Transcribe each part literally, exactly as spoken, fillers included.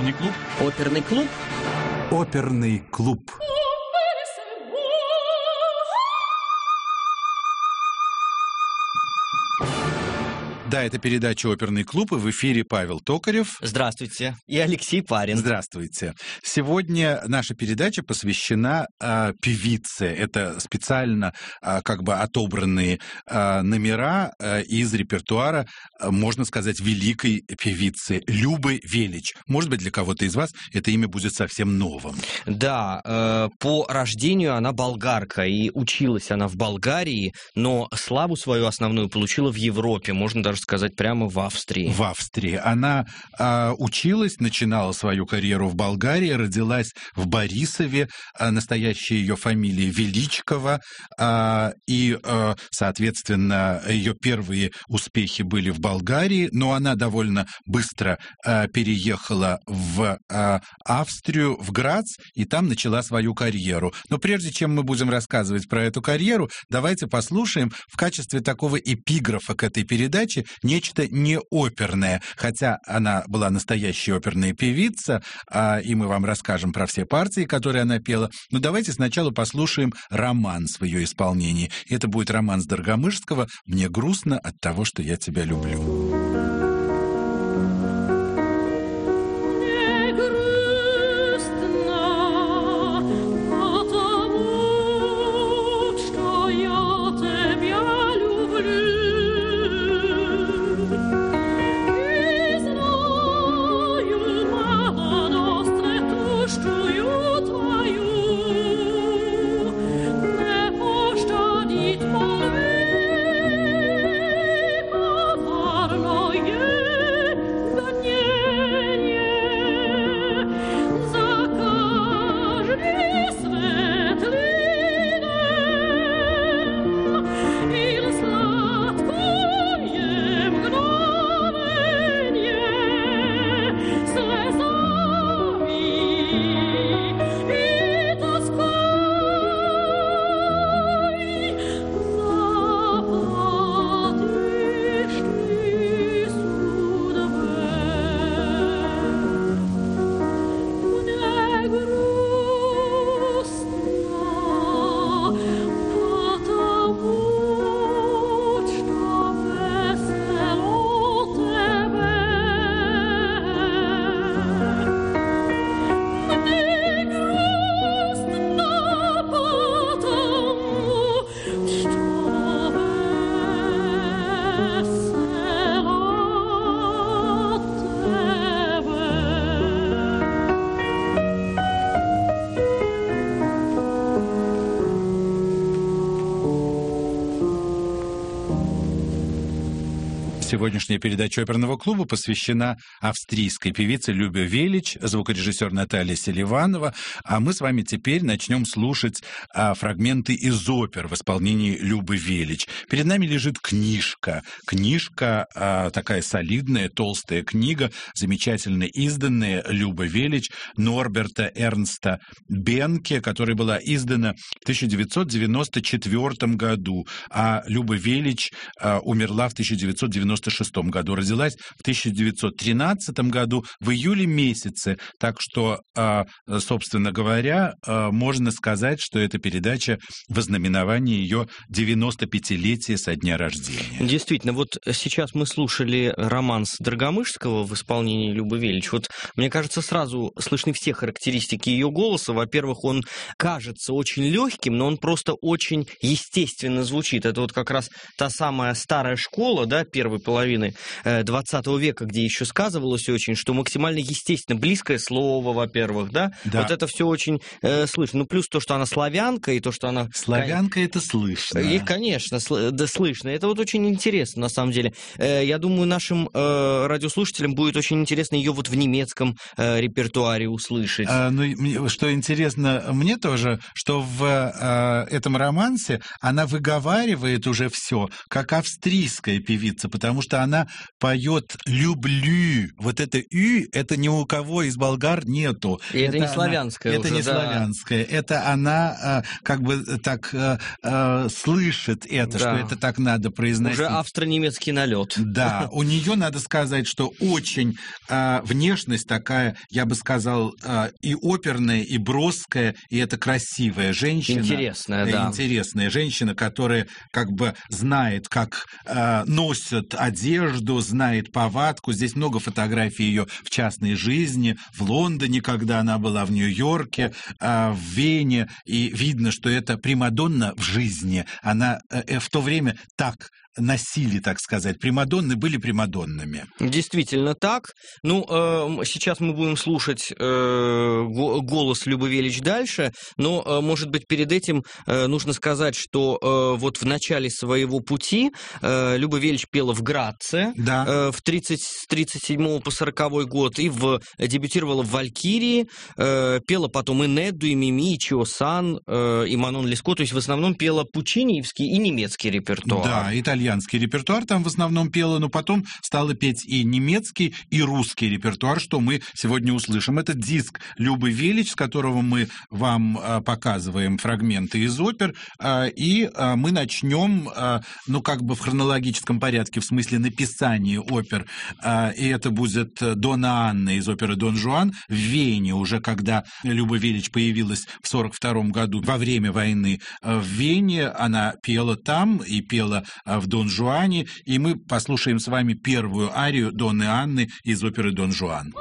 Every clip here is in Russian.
Оперный клуб. Оперный клуб. Оперный клуб. Да, это передача «Оперный клуб», и в эфире Павел Токарев. Здравствуйте. И Алексей Парин. Здравствуйте. Сегодня наша передача посвящена э, певице. Это специально э, как бы отобранные э, номера э, из репертуара, э, можно сказать, великой певицы Любы Велич. Может быть, для кого-то из вас это имя будет совсем новым. Да, э, по рождению она болгарка, и училась она в Болгарии, но славу свою основную получила в Европе, можно даже сказать, прямо в Австрии. В Австрии. Она э, училась, начинала свою карьеру в Болгарии, родилась в Борисове, э, настоящая ее фамилия Величкова, э, и, э, соответственно, ее первые успехи были в Болгарии, но она довольно быстро э, переехала в э, Австрию, в Грац, и там начала свою карьеру. Но прежде чем мы будем рассказывать про эту карьеру, давайте послушаем в качестве такого эпиграфа к этой передаче нечто не оперное, хотя она была настоящая оперная певица, а, и мы вам расскажем про все партии, которые она пела. Но давайте сначала послушаем романс в ее исполнении. Это будет романс Доргомышского «Мне грустно от того, что я тебя люблю». Сегодняшняя передача оперного клуба посвящена австрийской певице Любе Велич, звукорежиссер Наталья Селиванова. А мы с вами теперь начнем слушать а, фрагменты из опер в исполнении Любы Велич. Перед нами лежит книжка. Книжка а, такая солидная, толстая книга, замечательно изданная Люба Велич Норберта Эрнста Бенке, которая была издана в тысяча девятьсот девяносто четвёртом году. А Люба Велич а, умерла в тысяча девятьсот девяносто шестом году, родилась в тысяча девятьсот тринадцатом году в июле месяце, так что, собственно говоря, можно сказать, что эта передача в ознаменовании ее девяностопятилетия со дня рождения. Действительно, вот сейчас мы слушали романс Доргомышского в исполнении Любы Велич. Вот, мне кажется, сразу слышны все характеристики ее голоса. Во-первых, он кажется очень легким, но он просто очень естественно звучит. Это вот как раз та самая старая школа, да, первой половины двадцатого века, где еще сказывалось очень, что максимально естественно, близкое слово, во-первых, да? Да. Вот это все очень э, слышно. Ну, плюс то, что она славянка, и то, что она... Славянка — это слышно. И, конечно, сл- да, слышно. Это вот очень интересно, на самом деле. Э, я думаю, нашим э, радиослушателям будет очень интересно ее вот в немецком э, репертуаре услышать. А, ну, что интересно мне тоже, что в э, этом романсе она выговаривает уже все, как австрийская певица, потому потому что она поет «люблю». Вот это «ю» — это ни у кого из болгар нету. И это, это не она, славянское Это уже, не да. славянское. Это она как бы так слышит это, да. что это так надо произносить. Уже австро-немецкий налет. Да, у нее надо сказать, что очень внешность такая, я бы сказал, и оперная, и броская, и это красивая женщина. Интересная, да. Интересная женщина, которая как бы знает, как э, носят одежду, знает повадку. Здесь много фотографий ее в частной жизни, в Лондоне, когда она была, в Нью-Йорке, э, в Вене, и видно, что это примадонна в жизни. Она э, в то время так носили, так сказать. Примадонны были примадоннами. Действительно так. Ну, э, сейчас мы будем слушать э, голос Любы Велич дальше, но, э, может быть, перед этим э, нужно сказать, что э, вот в начале своего пути э, Люба Велич пела в Граце, да. э, в тридцать, с тридцать седьмого по сороковой год, и в, дебютировала в «Валькирии», э, пела потом и Недду, и Мими, и Чио-сан, э, и Манон Леско, то есть в основном пела пучиниевский и немецкий репертуар. Да, итальянский. Итальянский репертуар там в основном пела, но потом стала петь и немецкий, и русский репертуар, что мы сегодня услышим. Это диск Любы Велич, с которого мы вам а, показываем фрагменты из опер, а, и а, мы начнем, а, ну, как бы в хронологическом порядке, в смысле написания опер, а, и это будет Донна Анна из оперы «Дон Жуан» в Вене, уже когда Люба Велич появилась в сорок втором году, во время войны в Вене, она пела там и пела в Дон Жуане, и мы послушаем с вами первую арию Донны Анны из оперы «Дон Жуан».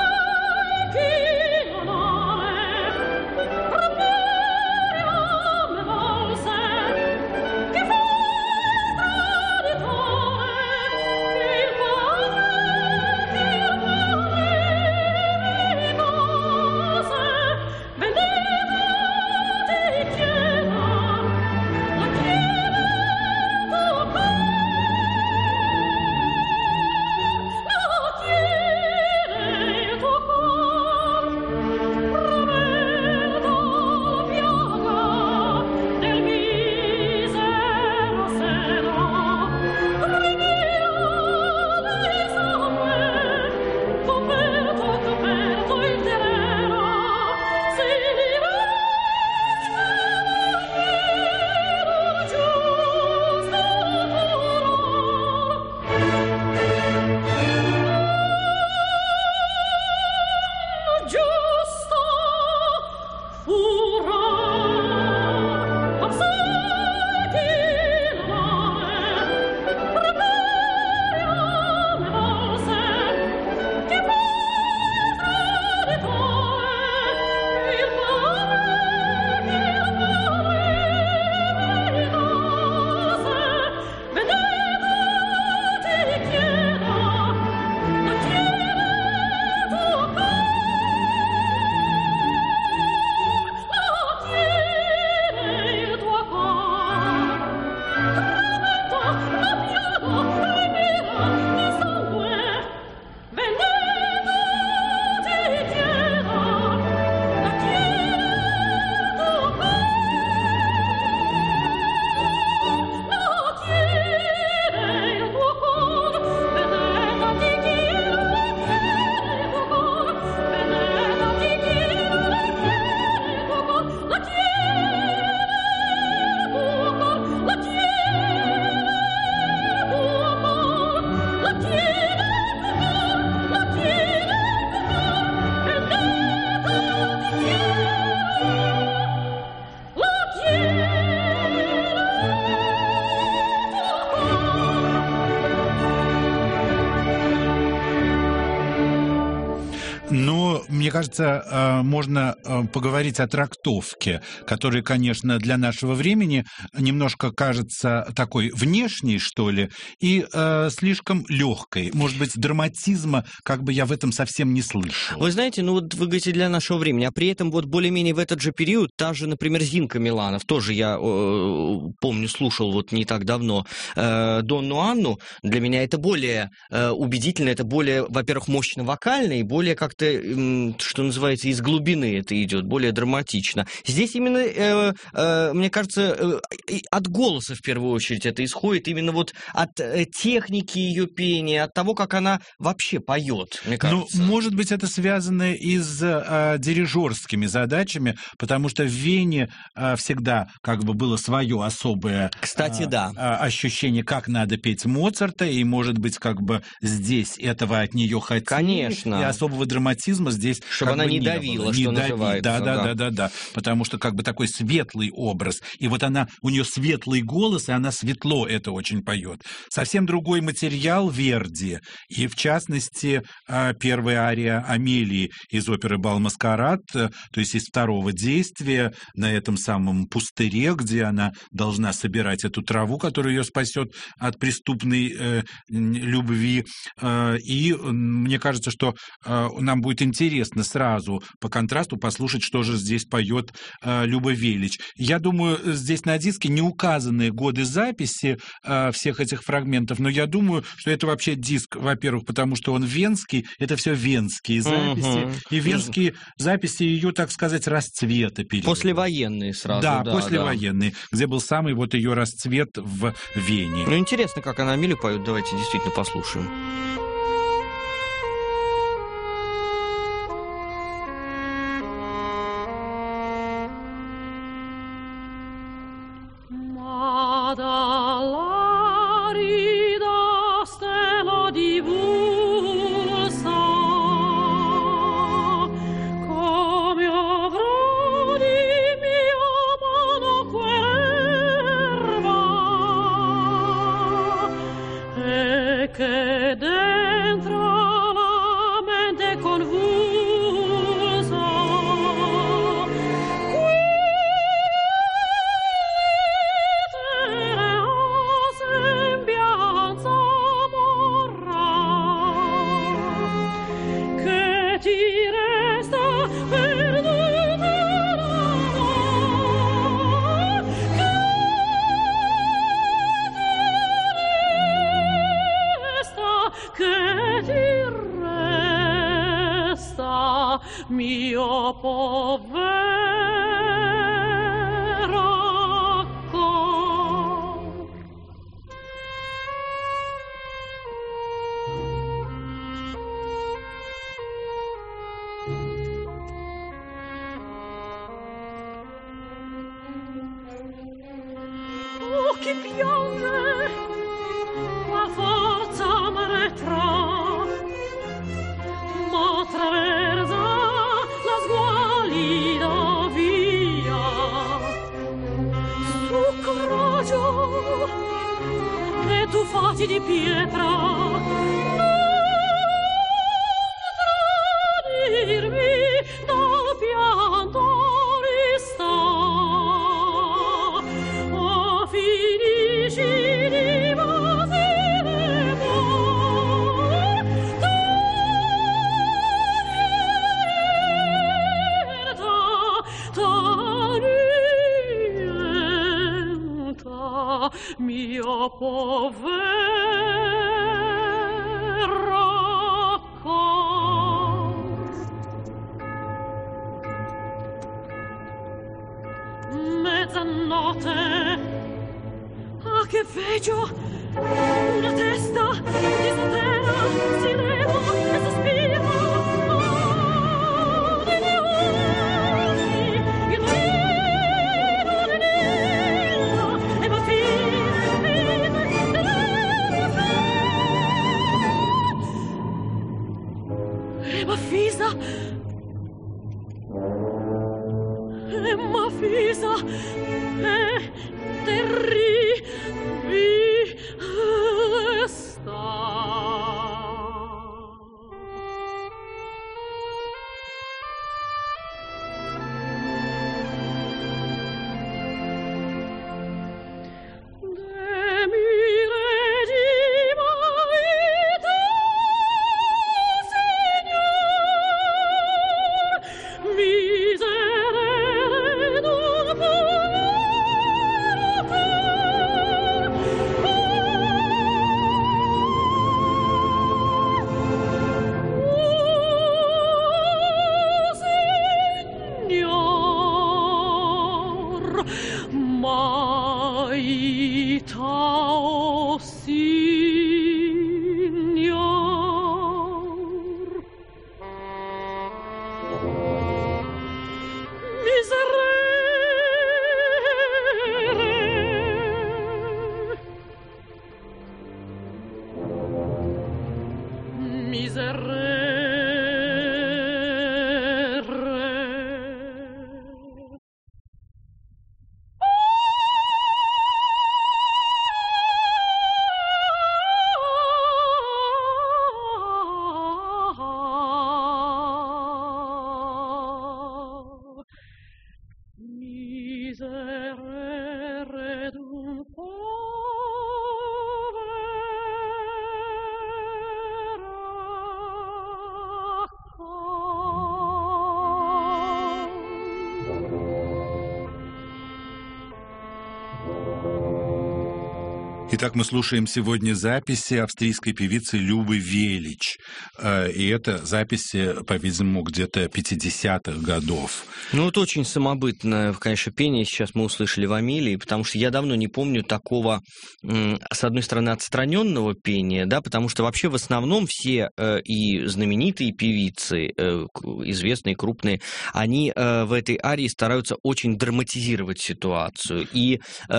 Мне кажется, можно поговорить о трактовке, которая, конечно, для нашего времени немножко кажется такой внешней, что ли, и э, слишком легкой. Может быть, драматизма, как бы я в этом совсем не слышал. Вы знаете, ну вот вы говорите для нашего времени, а при этом вот более-менее в этот же период та же, например, Зинка Миланов, тоже я э, помню, слушал вот не так давно, э, Донну Анну, для меня это более э, убедительно, это более, во-первых, мощно вокально и более как-то э, что называется, из глубины это идет, более драматично. Здесь именно, э, э, мне кажется, э, от голоса в первую очередь это исходит, именно вот от э, техники ее пения, от того, как она вообще поет, мне кажется. Ну, может быть, это связано и с э, дирижерскими задачами, потому что в Вене э, всегда как бы было свое особое Кстати, э, да. ощущение, как надо петь Моцарта, и, может быть, как бы здесь этого от нее хотели. Конечно. И особого драматизма здесь чтобы как она бы не не давила, было. что не называется. Да, да, да. да, да, да. Потому что как бы такой светлый образ. И вот она, у нее светлый голос, и она светло это очень поет. Совсем другой материал Верди. И, в частности, первая ария Амелии из оперы «Бал Маскарад», то есть из второго действия, на этом самом пустыре, где она должна собирать эту траву, которая ее спасет от преступной э, любви. Э, и мне кажется, что э, нам будет интересно сразу по контрасту послушать, что же здесь поет э, Люба Велич. Я думаю, здесь на диске не указаны годы записи э, всех этих фрагментов, но я думаю, что это вообще диск, во-первых, потому что он венский, это все венские записи, угу. и венские записи ее, так сказать, расцвета периода. Послевоенные сразу. Да, да послевоенные, да. где был самый вот ее расцвет в Вене. Ну, интересно, как она Амелию поет, давайте действительно послушаем. Che dentro la mente confusa quiete la sembianza morrà che ti resta perduta che ti resta, mio povero cor. Oh, chi piange, la forza m'arretrà, ma traversa la sgualida via. Su coraggio, e tu fatti di pietra, non tradirmi dal pianto resta. Oh, finisci di basire d'amor, t'annienta, mio povero cor. Mezzanotte, ah che veggio, una testa disintera si leva e sospira. Ah, negli occhi il vino di nera e va fine e ma fisa e ma fisa e terribile sta. De mi regima vita, Signor, miserere non può Oh, signor, miserere, miserere. Miserere d'un Итак, мы слушаем сегодня записи австрийской певицы Любы Велич. И это записи, по-видимому, где-то пятидесятых годов. Ну, это очень самобытное, конечно, пение сейчас мы услышали в Амелии, потому что я давно не помню такого, с одной стороны, отстраненного пения, да, потому что вообще в основном все и знаменитые певицы, известные, крупные, они в этой арии стараются очень драматизировать ситуацию. И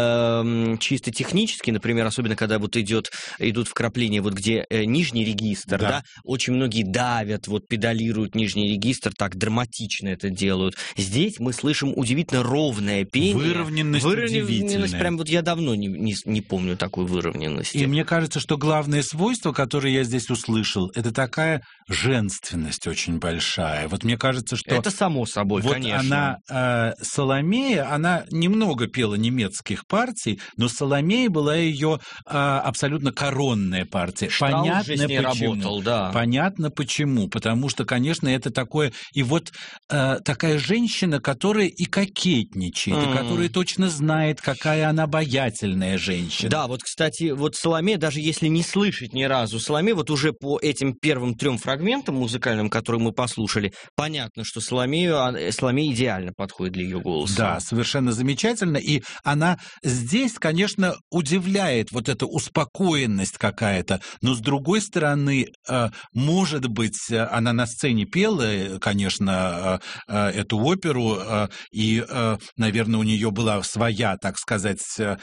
э, чисто технически, например, особенно когда вот идет, идут вкрапления, вот где э, нижний регистр, да. да, очень многие давят, вот педалируют нижний регистр, так драматично это делают. Здесь мы слышим удивительно ровное пение. Выровненность, выровненность прям вот я давно не, не, не помню такой выровненности. И мне кажется, что главное свойство, которое я здесь услышал, это такая женственность очень большая. Вот мне кажется, что... Это само собой, вот конечно. Она, э, Соломея, она немного пела немецких партий, но Соломея была ее э, абсолютно коронная партия. Штраус Понятно же с ней почему. Работал, да. Понятно почему. Потому что, конечно, это такое... И вот э, такая женщина, которая и кокетничает, mm. и которая точно знает, какая она обаятельная женщина. Да, вот, кстати, вот Соломея, даже если не слышать ни разу Соломея, вот уже по этим первым трем фрагментам музыкальным, которые мы послушали, понятно, что Соломею, Соломея идеально подходит для ее голоса. Да, совершенно замечательно. И она здесь, конечно, удивляет, вот эта успокоенность какая-то, но с другой стороны, может быть, она на сцене пела, конечно, эту оперу, и, наверное, у нее была своя, так сказать,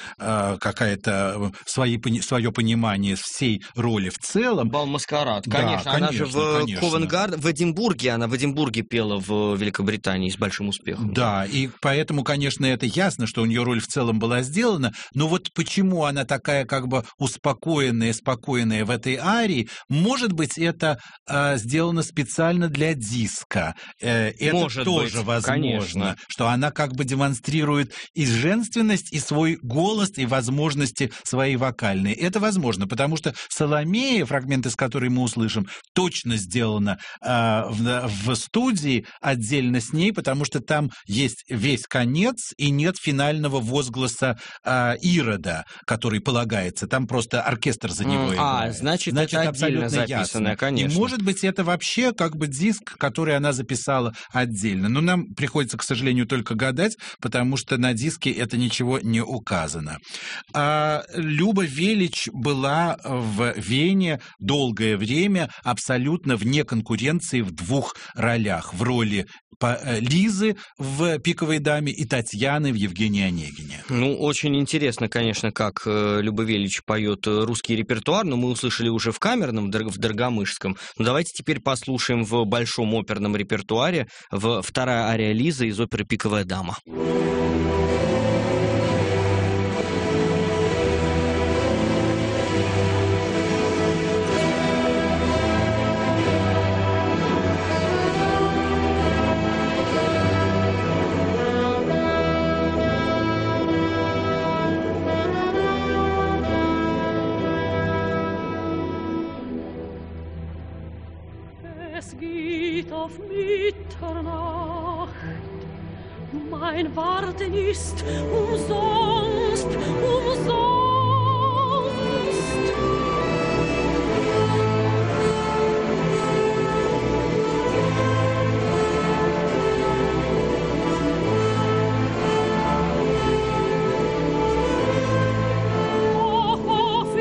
какая-то свои, свое понимание всей роли в целом. Бал-маскарад, конечно. Да, она конечно, же в конечно. Ковенгарден, в Эдинбурге, она в Эдинбурге пела в Великобритании с большим успехом. Да, и поэтому, конечно, это ясно, что у нее роль в целом была сделана, но вот почему она такая как бы успокоенная, спокойная в этой арии, может быть, это э, сделано специально для диска. Э, это может тоже быть, возможно, конечно. Что она как бы демонстрирует и женственность, и свой голос, и возможности свои вокальные. Это возможно, потому что Соломея, фрагмент из которой мы услышим, точно сделано э, в, в студии отдельно с ней, потому что там есть весь конец и нет финального возгласа э, Ирода, который полагается. Там просто оркестр за него mm, играет. А, значит, значит это отдельно записанное, конечно. И, может быть, это вообще как бы диск, который она записала отдельно. Но нам приходится, к сожалению, только гадать, потому что на диске это ничего не указано. А Люба Велич была в Вене долгое время абсолютно вне конкуренции в двух ролях. В роли Лизы в «Пиковой даме» и Татьяны в «Евгении Онегине». Ну, очень интересно, конечно, как Люба Велич поет русский репертуар, но мы услышали уже в камерном, в Доргомышском. Но давайте теперь послушаем в большом оперном репертуаре в вторая ария Лизы из оперы «Пиковая дама». Es geht auf Mitternacht, mein Warten ist umsonst, umsonst. Doch auf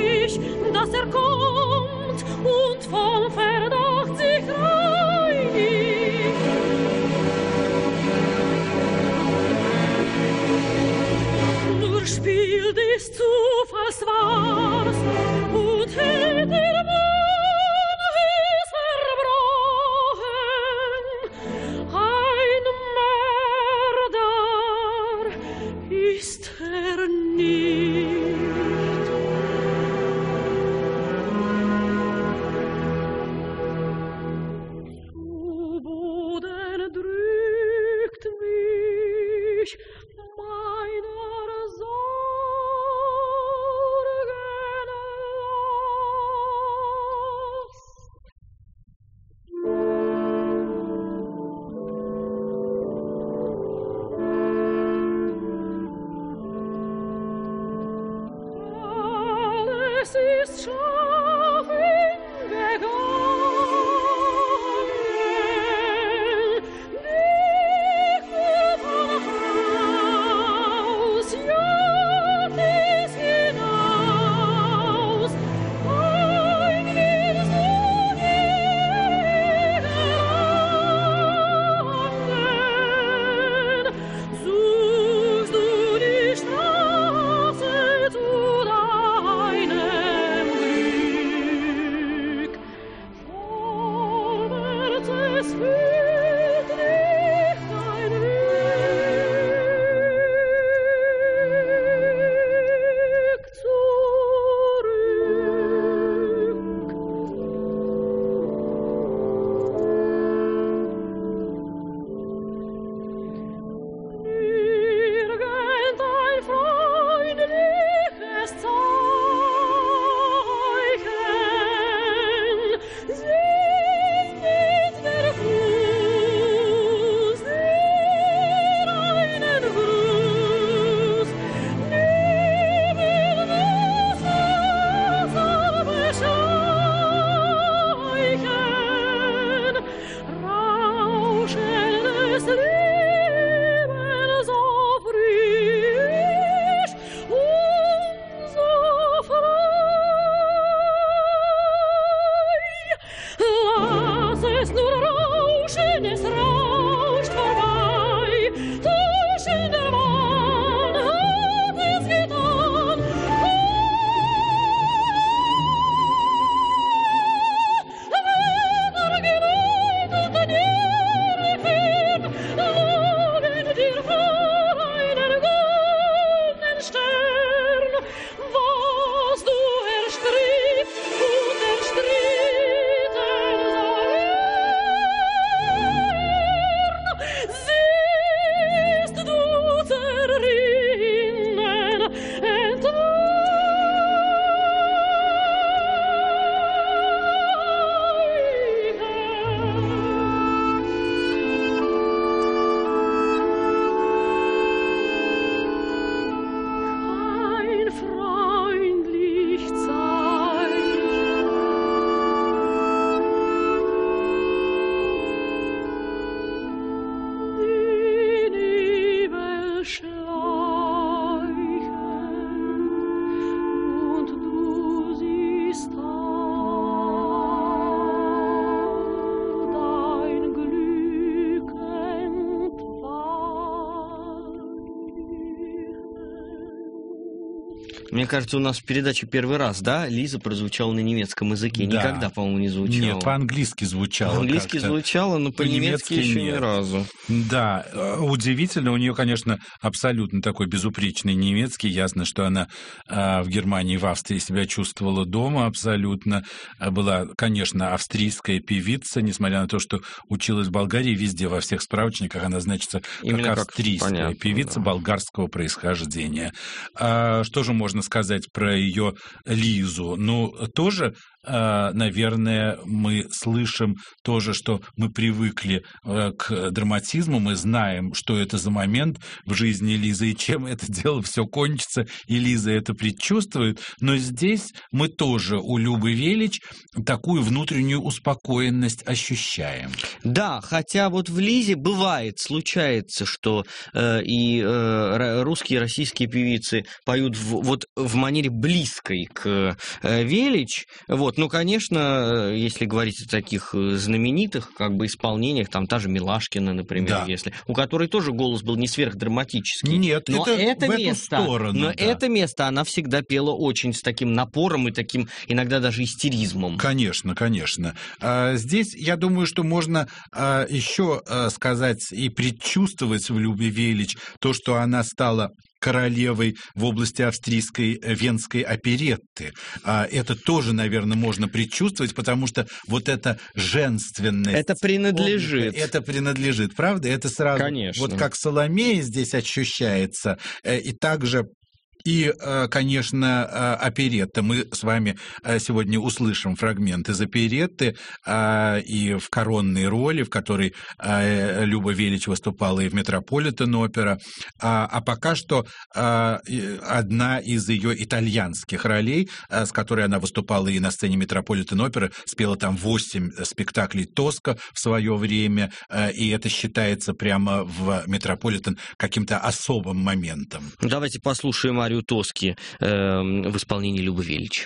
Мне кажется, у нас в передаче первый раз, да, Лиза прозвучала на немецком языке. Да. Никогда, по-моему, не звучала. Нет, по-английски звучало. По-английски как-то. звучало, но по-немецки еще нет. ни разу. Да, удивительно. У нее, конечно, абсолютно такой безупречный немецкий. Ясно, что она в Германии и в Австрии себя чувствовала дома абсолютно. Была, конечно, австрийская певица, несмотря на то, что училась в Болгарии, везде, во всех справочниках она значится как, как австрийская понятно, певица да. болгарского происхождения. А, что же можно сказать про ее Лизу? Ну, тоже, наверное, мы слышим тоже, что мы привыкли к драматизму, мы знаем, что это за момент в жизни Лизы и чем это дело все кончится, и Лиза это предчувствует, но здесь мы тоже у Любы Велич такую внутреннюю успокоенность ощущаем. Да, хотя вот в Лизе бывает, случается, что э, и э, русские, и российские певицы поют в, вот в манере близкой к э, Велич, вот, Вот, ну, конечно, если говорить о таких знаменитых как бы исполнениях, там та же Милашкина, например, да. если, у которой тоже голос был не сверхдраматический. Нет, но это, это в место, эту сторону. Но да. это место она всегда пела очень с таким напором и таким иногда даже истеризмом. Конечно, конечно. Здесь, я думаю, что можно еще сказать и предчувствовать в Любе Велич то, что она стала королевой в области австрийской венской оперетты. Это тоже, наверное, можно предчувствовать, потому что вот эта женственность... Это принадлежит. Это принадлежит, правда? Это сразу... Конечно. Вот как Соломея здесь ощущается, и также... И, конечно, оперетта. Мы с вами сегодня услышим фрагмент из оперетты и в коронной роли, в которой Люба Велич выступала и в Метрополитен-опера. А пока что одна из ее итальянских ролей, с которой она выступала и на сцене Метрополитен-оперы, спела там восемь спектаклей Тоска в свое время, и это считается прямо в Метрополитен каким-то особым моментом. Давайте послушаем арию Тоски э, в исполнении Любы Велич.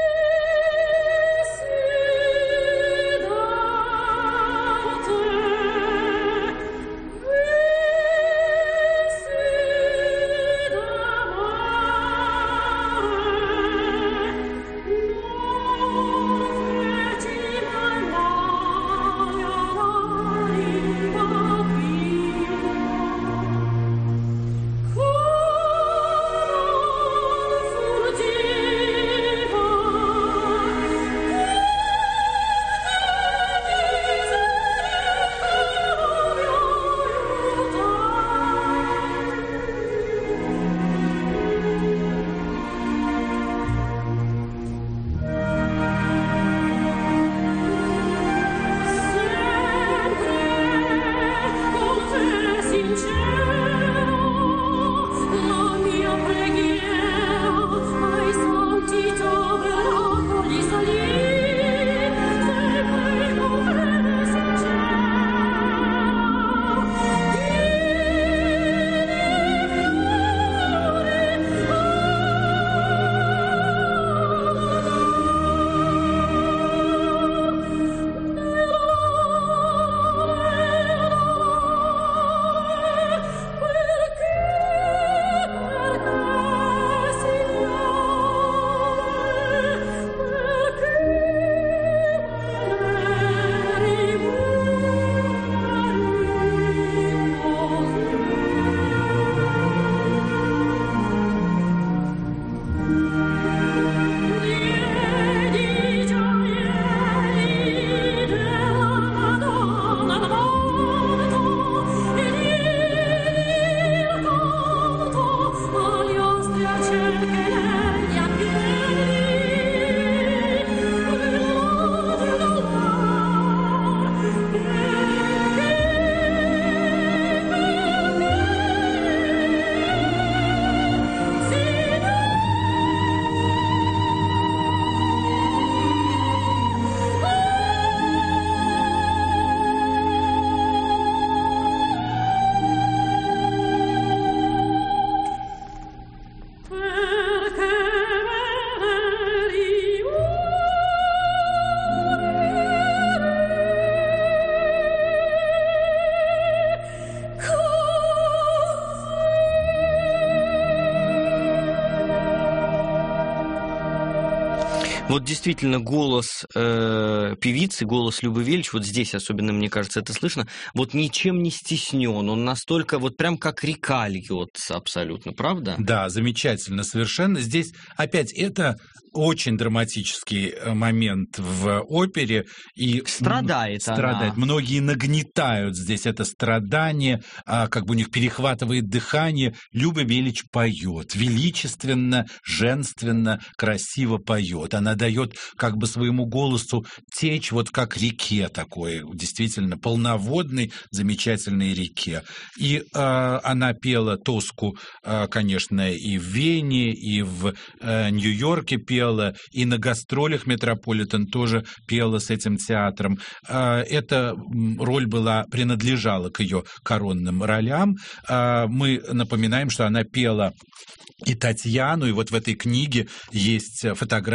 Вот действительно голос э, певицы, голос Любы Велич, вот здесь особенно, мне кажется, это слышно, вот ничем не стеснен, он настолько вот прям как река льется абсолютно, правда? Да, замечательно совершенно. Здесь опять это очень драматический момент в опере. И страдает страдает. она. Многие нагнетают здесь это страдание, а, как бы у них перехватывает дыхание. Люба Велич поет, величественно, женственно, красиво поет. Она дает как бы своему голосу течь вот как реке такой, действительно полноводной, замечательной реке. И э, она пела Тоску, э, конечно, и в Вене, и в э, Нью-Йорке пела, и на гастролях Метрополитен тоже пела с этим театром. Э, эта роль была, принадлежала к ее коронным ролям. Э, мы напоминаем, что она пела и Татьяну, и вот в этой книге есть фотографии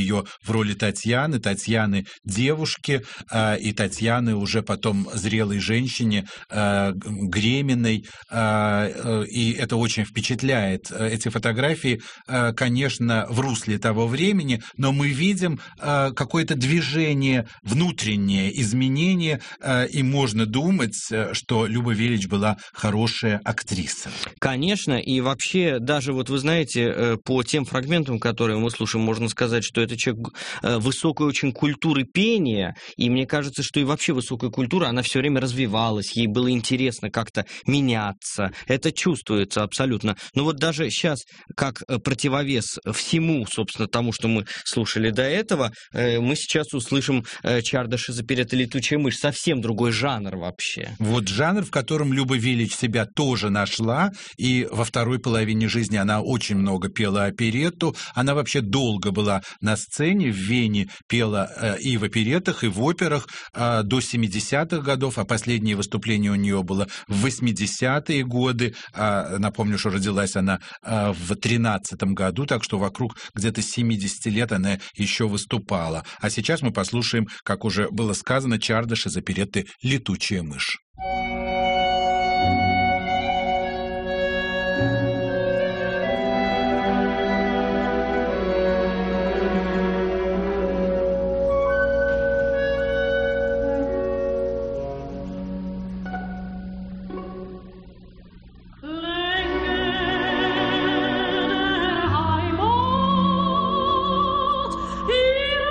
ее в роли Татьяны, Татьяны девушки, и Татьяны уже потом зрелой женщине, Греминой, и это очень впечатляет. Эти фотографии, конечно, в русле того времени, но мы видим какое-то движение, внутреннее изменение, и можно думать, что Люба Велич была хорошая актриса. Конечно, и вообще, даже вот вы знаете, по тем фрагментам, которые мы слушаем, можно сказать, что это человек высокой очень культуры пения, и мне кажется, что и вообще высокая культура, она все время развивалась, ей было интересно как-то меняться, это чувствуется абсолютно. Но вот даже сейчас, как противовес всему, собственно, тому, что мы слушали до этого, мы сейчас услышим «Чардаш и заперета летучая мышь», совсем другой жанр вообще. Вот жанр, в котором Люба Велич себя тоже нашла, и во второй половине жизни она очень много пела оперетту, она вообще долго была на сцене, в Вене пела и в опереттах, и в операх до семидесятых годов, а последнее выступление у нее было в восьмидесятые годы. Напомню, что родилась она в тринадцатом году, так что вокруг где-то семидесяти лет она еще выступала. А сейчас мы послушаем, как уже было сказано, «Чардаш из оперетты «Летучая мышь».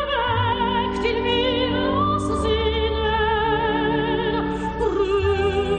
Rue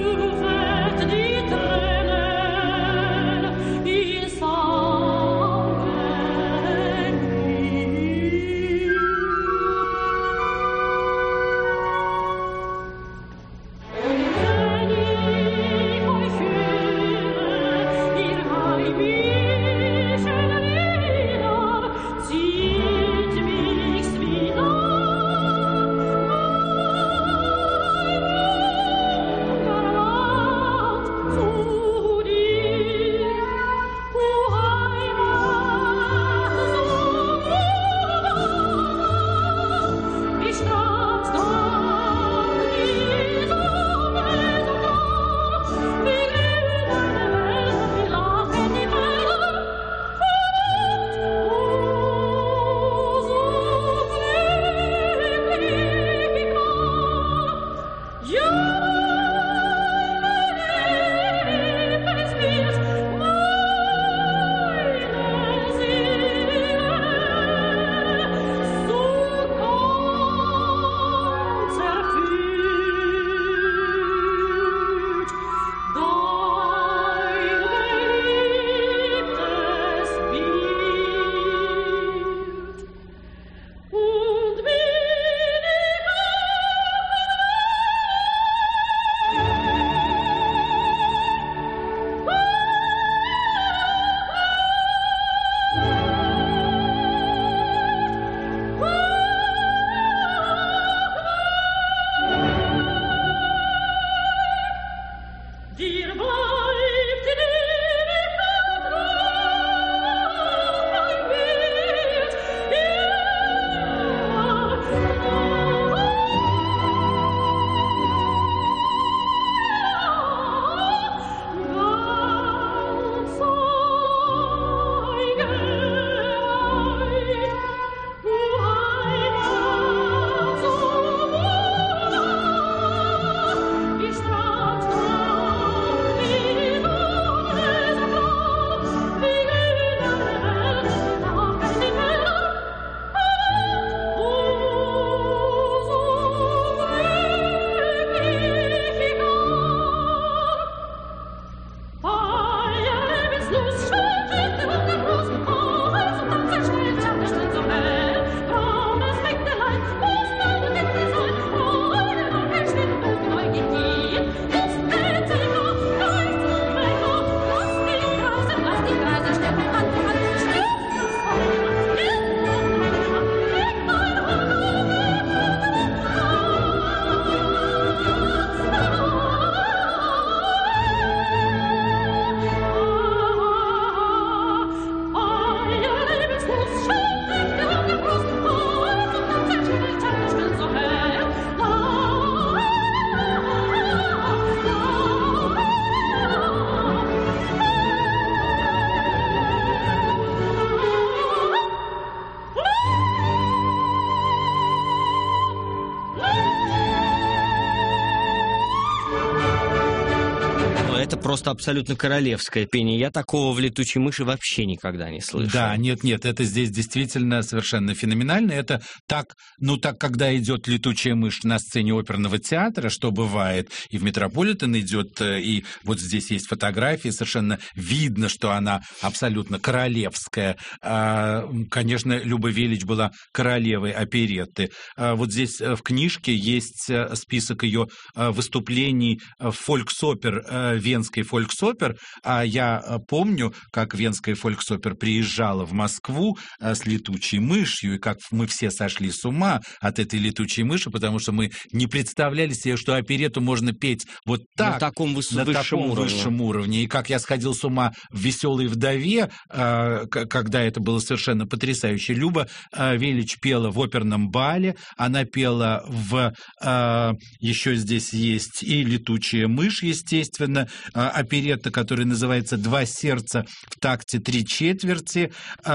просто абсолютно королевское пение. Я такого в «Летучей мыши» вообще никогда не слышал. Да, нет-нет, это здесь действительно совершенно феноменально. Это так, ну так, когда идет «Летучая мышь» на сцене оперного театра, что бывает, и в Метрополитен идет, и вот здесь есть фотографии, совершенно видно, что она абсолютно королевская. Конечно, Люба Велич была королевой оперетты. Вот здесь в книжке есть список ее выступлений в фольксопер, Венской фольксопер. А я помню, как Венская фольксопер приезжала в Москву с «Летучей мышью», и как мы все сошли с ума от этой «Летучей мыши», потому что мы не представляли себе, что оперетту можно петь вот так, на таком, выс- на высшем, таком уровне. высшем уровне. И как я сходил с ума в «Веселой вдове», когда это было совершенно потрясающе. Люба Велич пела в оперном бале, она пела в... Еще здесь есть и «Летучая мышь», естественно, оперетта, которая называется «Два сердца в такте три четверти».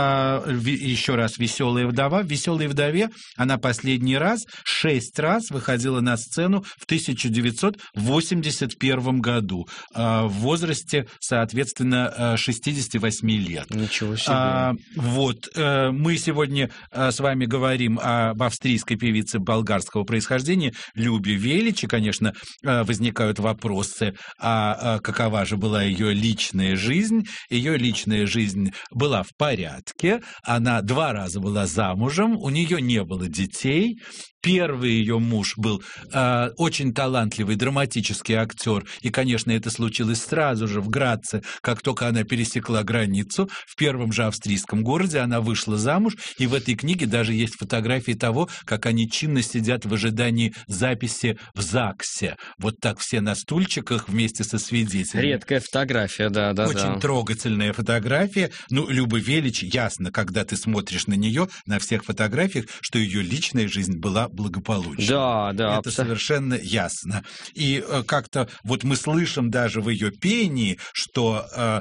Еще раз «Веселая вдова». В «Веселой вдове» она последний раз, шесть раз выходила на сцену в тысяча девятьсот восемьдесят первом году в возрасте, соответственно, шестидесяти восьми лет. Ничего себе. А, вот. Мы сегодня с вами говорим об австрийской певице болгарского происхождения Любе Велич, и, конечно, возникают вопросы, а какова же была ее личная жизнь. Ее личная жизнь была в порядке, она два раза была замужем, у нее не было детей. Первый ее муж был э, очень талантливый драматический актер, и, конечно, это случилось сразу же в Граце, как только она пересекла границу. В первом же австрийском городе она вышла замуж, и в этой книге даже есть фотографии того, как они чинно сидят в ожидании записи в ЗАГСе. Вот так все на стульчиках вместе со свидетелями. Редкая фотография, да, да, Очень да. трогательная фотография. Ну, Люба Велич, ясно, когда ты смотришь на нее, на всех фотографиях, что ее личная жизнь была благополучной. Да, да. Это абсолютно совершенно ясно. И э, как-то вот мы слышим даже в ее пении, что э,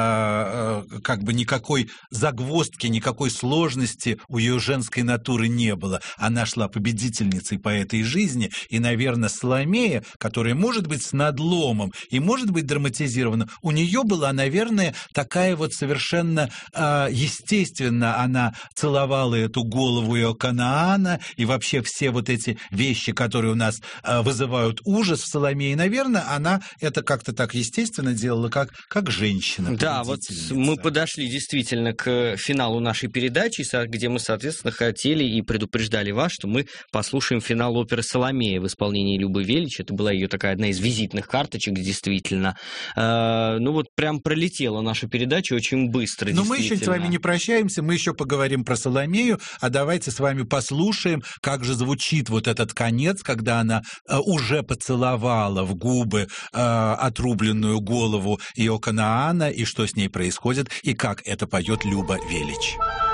э, как бы никакой загвоздки, никакой сложности у ее женской натуры не было. Она шла победительницей по этой жизни, и, наверное, Соломея, которая может быть с надломом и может быть драматизирована, у нее была, наверное, такая вот совершенно э, естественно, она целовала эту голову Иоканаана, и вообще все вот эти вещи, которые у нас э, вызывают ужас в Соломее, наверное, она это как-то так естественно делала, как, как женщина. Да, вот мы подошли действительно к финалу нашей передачи, где мы, соответственно, хотели и предупреждали вас, что мы послушаем финал оперы «Соломея» в исполнении Любы Велич. Это была ее такая одна из визитных карточек, действительно. Э, ну вот прям пролетела наша передача очень быстро. Но мы еще с вами не прощаемся, мы еще поговорим про Соломею, а давайте с вами послушаем, как же звучит вот этот конец, когда она э, уже поцеловала в губы э, отрубленную голову Иоканаана, и что с ней происходит, и как это поет Люба Велич.